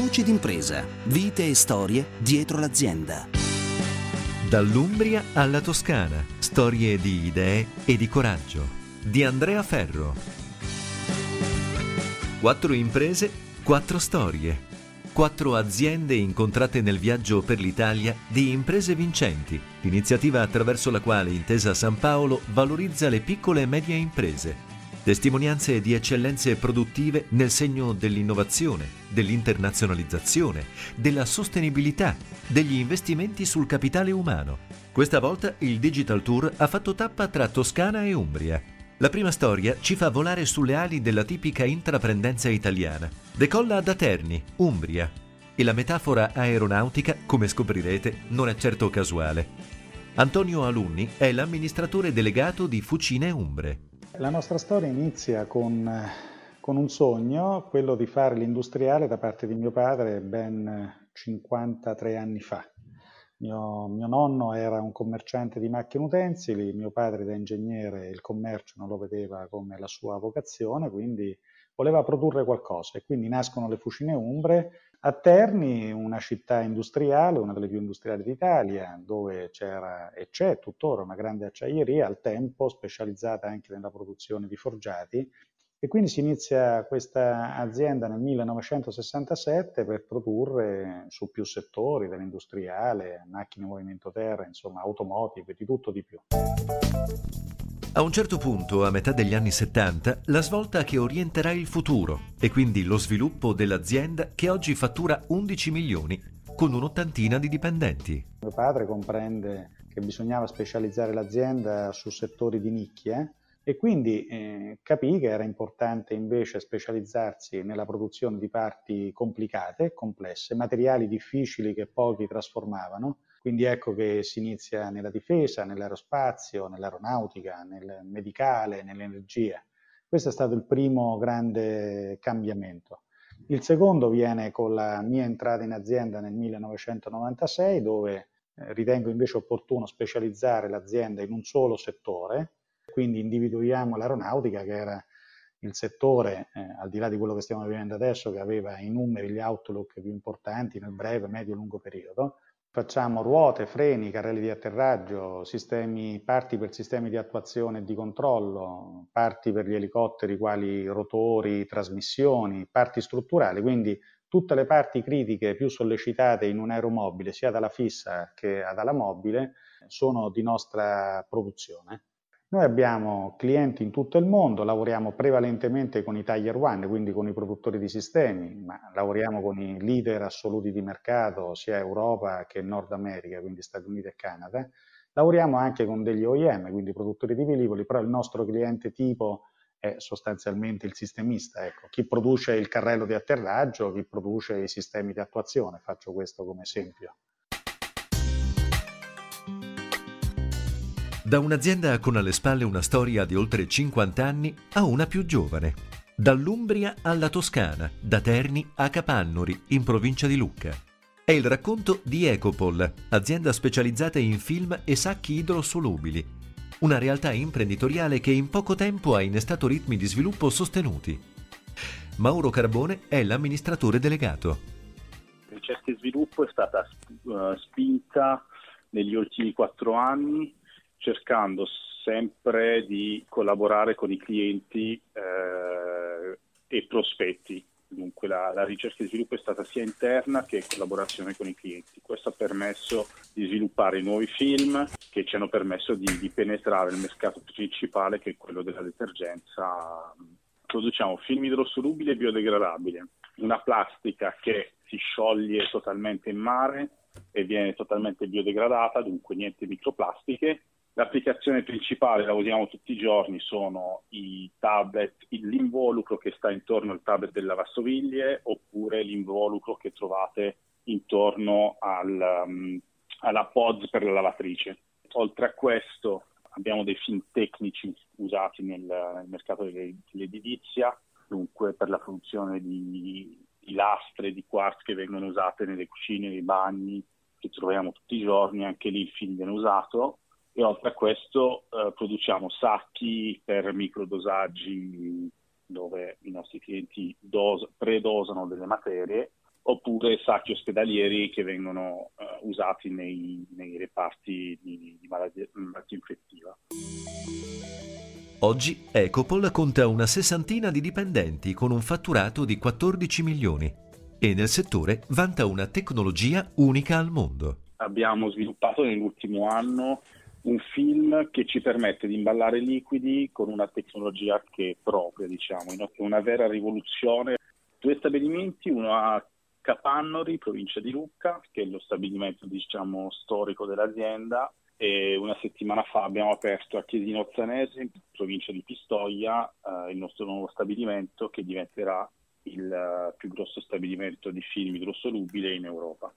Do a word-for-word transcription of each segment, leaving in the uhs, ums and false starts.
Voci d'impresa, vite e storie dietro l'azienda. Dall'Umbria alla Toscana, storie di idee e di coraggio. Di Andrea Ferro. Quattro imprese, quattro storie. Quattro aziende incontrate nel viaggio per l'Italia di Imprese Vincenti, l'iniziativa attraverso la quale Intesa San Paolo valorizza le piccole e medie imprese. Testimonianze di eccellenze produttive nel segno dell'innovazione, dell'internazionalizzazione, della sostenibilità, degli investimenti sul capitale umano. Questa volta il Digital Tour ha fatto tappa tra Toscana e Umbria. La prima storia ci fa volare sulle ali della tipica intraprendenza italiana. Decolla da Terni, Umbria. E la metafora aeronautica, come scoprirete, non è certo casuale. Antonio Alunni è l'amministratore delegato di Fucine Umbre. La nostra storia inizia con, con un sogno, quello di fare l'industriale da parte di mio padre ben cinquantatré anni fa. Mio, mio nonno era un commerciante di macchine utensili, mio padre da ingegnere il commercio non lo vedeva come la sua vocazione, quindi voleva produrre qualcosa e quindi nascono le Fucine Umbre a Terni, una città industriale, una delle più industriali d'Italia, dove c'era e c'è tuttora una grande acciaieria, al tempo specializzata anche nella produzione di forgiati, e quindi si inizia questa azienda nel millenovecentosessantasette per produrre su più settori, dall'industriale, macchine movimento terra, insomma automotive, di tutto di più. A un certo punto, a metà degli anni settanta, la svolta che orienterà il futuro e quindi lo sviluppo dell'azienda che oggi fattura undici milioni con un'ottantina di dipendenti. Mio padre comprende che bisognava specializzare l'azienda su settori di nicchia e quindi eh, capì che era importante invece specializzarsi nella produzione di parti complicate, complesse, materiali difficili che pochi trasformavano. Quindi ecco che si inizia nella difesa, nell'aerospazio, nell'aeronautica, nel medicale, nell'energia. Questo è stato il primo grande cambiamento. Il secondo viene con la mia entrata in azienda nel millenovecentonovantasei, dove eh, ritengo invece opportuno specializzare l'azienda in un solo settore. Quindi individuiamo l'aeronautica, che era il settore, eh, al di là di quello che stiamo vivendo adesso, che aveva i numeri, gli outlook più importanti nel breve, medio e lungo periodo. Facciamo ruote, freni, carrelli di atterraggio, sistemi, parti per sistemi di attuazione e di controllo, parti per gli elicotteri quali rotori, trasmissioni, parti strutturali, quindi tutte le parti critiche più sollecitate in un aeromobile, sia dalla fissa che dalla mobile, sono di nostra produzione. Noi abbiamo clienti in tutto il mondo, lavoriamo prevalentemente con i Tier One, quindi con i produttori di sistemi, ma lavoriamo con i leader assoluti di mercato, sia Europa che Nord America, quindi Stati Uniti e Canada. Lavoriamo anche con degli O E M, quindi produttori di velivoli, però il nostro cliente tipo è sostanzialmente il sistemista. Ecco, chi produce il carrello di atterraggio, chi produce i sistemi di attuazione, faccio questo come esempio. Da un'azienda con alle spalle una storia di oltre cinquanta anni a una più giovane. Dall'Umbria alla Toscana, da Terni a Capannori, in provincia di Lucca. È il racconto di Ecopol, azienda specializzata in film e sacchi idrosolubili. Una realtà imprenditoriale che in poco tempo ha innestato ritmi di sviluppo sostenuti. Mauro Carbone è l'amministratore delegato. La ricerca e sviluppo è stata uh, spinta negli ultimi quattro anni, cercando sempre di collaborare con i clienti eh, e prospetti. Dunque la, la ricerca e sviluppo è stata sia interna che collaborazione con i clienti. Questo ha permesso di sviluppare nuovi film che ci hanno permesso di, di penetrare il mercato principale, che è quello della detergenza. Produciamo film idrosolubile e biodegradabile, una plastica che si scioglie totalmente in mare e viene totalmente biodegradata, dunque niente microplastiche. L'applicazione principale, la usiamo tutti i giorni, sono i tablet, l'involucro che sta intorno al tablet delle lavastoviglie, oppure l'involucro che trovate intorno al, um, alla pod per la lavatrice. Oltre a questo abbiamo dei film tecnici usati nel, nel mercato dell'edilizia, dunque per la produzione di, di lastre, di quartz che vengono usate nelle cucine, nei bagni, che troviamo tutti i giorni, anche lì il film viene usato. E oltre a questo eh, produciamo sacchi per microdosaggi dove i nostri clienti dos- predosano delle materie oppure sacchi ospedalieri che vengono uh, usati nei, nei reparti di, di malattia, malattia infettiva. Oggi Ecopol conta una sessantina di dipendenti con un fatturato di quattordici milioni e nel settore vanta una tecnologia unica al mondo. Abbiamo sviluppato nell'ultimo anno un film che ci permette di imballare liquidi con una tecnologia che è propria, diciamo, una vera rivoluzione. Due stabilimenti, uno a Capannori, provincia di Lucca, che è lo stabilimento, diciamo, storico dell'azienda, e una settimana fa abbiamo aperto a Chiesino Ozzanese, provincia di Pistoia, eh, il nostro nuovo stabilimento che diventerà il uh, più grosso stabilimento di film idrosolubile in Europa.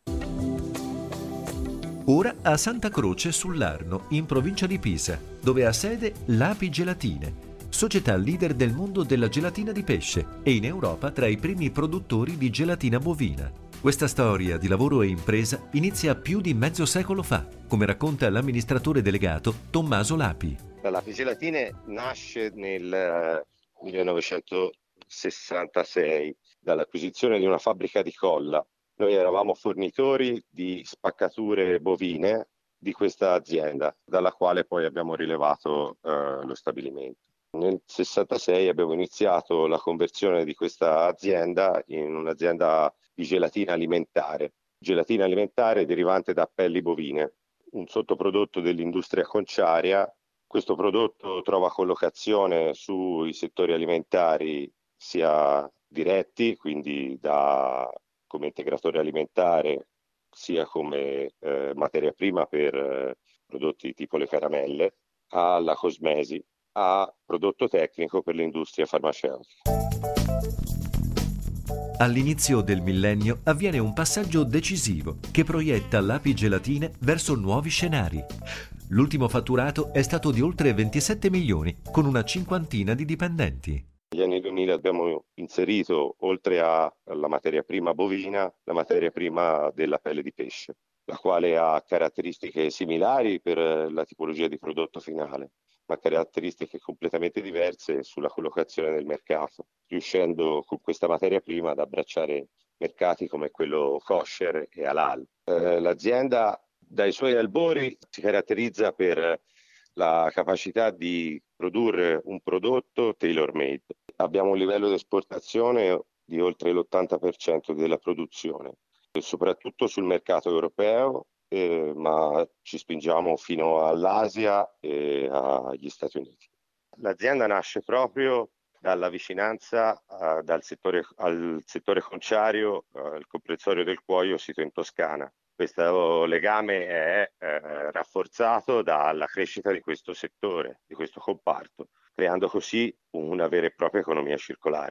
Ora a Santa Croce sull'Arno, in provincia di Pisa, dove ha sede l'Api Gelatine, società leader del mondo della gelatina di pesce e in Europa tra i primi produttori di gelatina bovina. Questa storia di lavoro e impresa inizia più di mezzo secolo fa, come racconta l'amministratore delegato Tommaso Lapi. L'Api Gelatine nasce nel millenovecentosessantasei dall'acquisizione di una fabbrica di colla. Noi eravamo fornitori di spaccature bovine di questa azienda, dalla quale poi abbiamo rilevato eh, lo stabilimento. Nel sessantasei abbiamo iniziato la conversione di questa azienda in un'azienda di gelatina alimentare. Gelatina alimentare derivante da pelli bovine, un sottoprodotto dell'industria conciaria. Questo prodotto trova collocazione sui settori alimentari sia diretti, quindi da come integratore alimentare, sia come eh, materia prima per eh, prodotti tipo le caramelle, alla cosmesi, a prodotto tecnico per l'industria farmaceutica. All'inizio del millennio avviene un passaggio decisivo che proietta l'Api Gelatine verso nuovi scenari. L'ultimo fatturato è stato di oltre ventisette milioni, con una cinquantina di dipendenti. Negli anni duemila abbiamo inserito, oltre alla materia prima bovina, la materia prima della pelle di pesce, la quale ha caratteristiche similari per la tipologia di prodotto finale, ma caratteristiche completamente diverse sulla collocazione nel mercato, riuscendo con questa materia prima ad abbracciare mercati come quello kosher e halal. Eh, l'azienda dai suoi albori si caratterizza per la capacità di produrre un prodotto tailor-made. Abbiamo un livello di esportazione di oltre l'ottanta per cento della produzione, soprattutto sul mercato europeo, eh, ma ci spingiamo fino all'Asia e agli Stati Uniti. L'azienda nasce proprio dalla vicinanza uh, dal settore, al settore conciario, uh, il comprensorio del Cuoio sito in Toscana. Questo legame è eh, rafforzato dalla crescita di questo settore, di questo comparto, creando così una vera e propria economia circolare.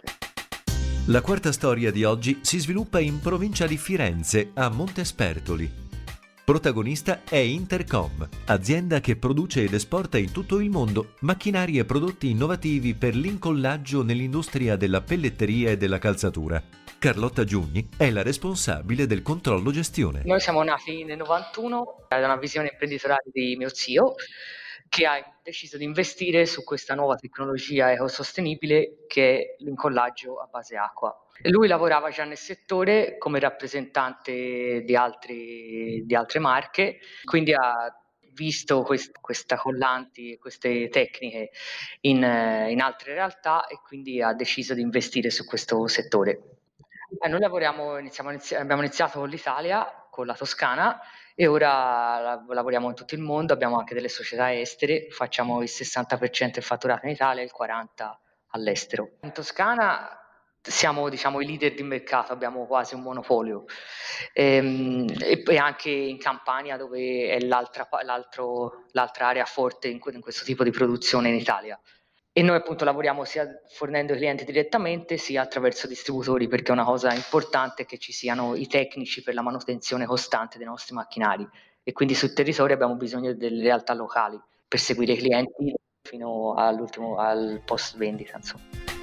La quarta storia di oggi si sviluppa in provincia di Firenze, a Montespertoli. Protagonista è Intercom, azienda che produce ed esporta in tutto il mondo macchinari e prodotti innovativi per l'incollaggio nell'industria della pelletteria e della calzatura. Carlotta Giugni è la responsabile del controllo gestione. Noi siamo nati nel novantuno da una visione imprenditoriale di mio zio, che ha deciso di investire su questa nuova tecnologia ecosostenibile che è l'incollaggio a base acqua. E lui lavorava già nel settore come rappresentante di, altri, di altre marche, quindi ha visto quest, questa collanti e queste tecniche in, in altre realtà e quindi ha deciso di investire su questo settore. Eh, noi lavoriamo, iniziamo, inizi- abbiamo iniziato con l'Italia, con la Toscana, e ora la- lavoriamo in tutto il mondo, abbiamo anche delle società estere, facciamo il sessanta per cento del fatturato in Italia e il quaranta per cento all'estero. In Toscana siamo, diciamo, i leader di mercato, abbiamo quasi un monopolio, ehm, e poi anche in Campania, dove è l'altra, pa- l'altro, l'altra area forte in, que- in questo tipo di produzione in Italia. E noi appunto lavoriamo sia fornendo ai clienti direttamente sia attraverso distributori, perché una cosa importante è che ci siano i tecnici per la manutenzione costante dei nostri macchinari e quindi sul territorio abbiamo bisogno delle realtà locali per seguire i clienti fino all'ultimo, al post vendita, insomma.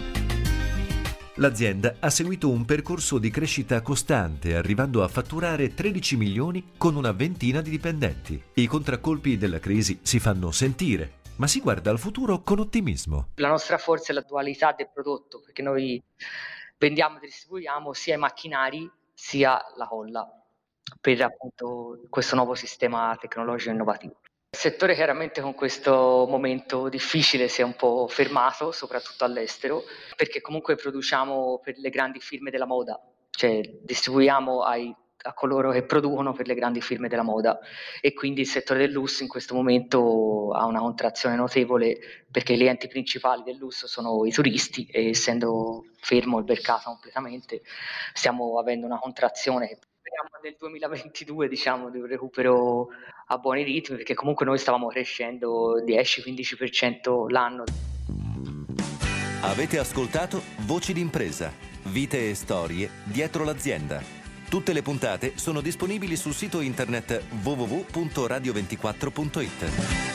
L'azienda ha seguito un percorso di crescita costante, arrivando a fatturare tredici milioni con una ventina di dipendenti. I contraccolpi della crisi si fanno sentire, ma si guarda al futuro con ottimismo. La nostra forza è la dualità del prodotto, perché noi vendiamo e distribuiamo sia i macchinari sia la colla per appunto questo nuovo sistema tecnologico innovativo. Il settore chiaramente con questo momento difficile si è un po' fermato, soprattutto all'estero, perché comunque produciamo per le grandi firme della moda, cioè distribuiamo ai, a coloro che producono per le grandi firme della moda, e quindi il settore del lusso in questo momento ha una contrazione notevole perché i clienti principali del lusso sono i turisti, e essendo fermo il mercato completamente stiamo avendo una contrazione che speriamo nel duemilaventidue, diciamo, di un recupero a buoni ritmi, perché comunque noi stavamo crescendo dieci quindici per cento l'anno. Avete ascoltato Voci d'impresa, vite e storie dietro l'azienda. Tutte le puntate sono disponibili sul sito internet w w w punto radio ventiquattro punto it.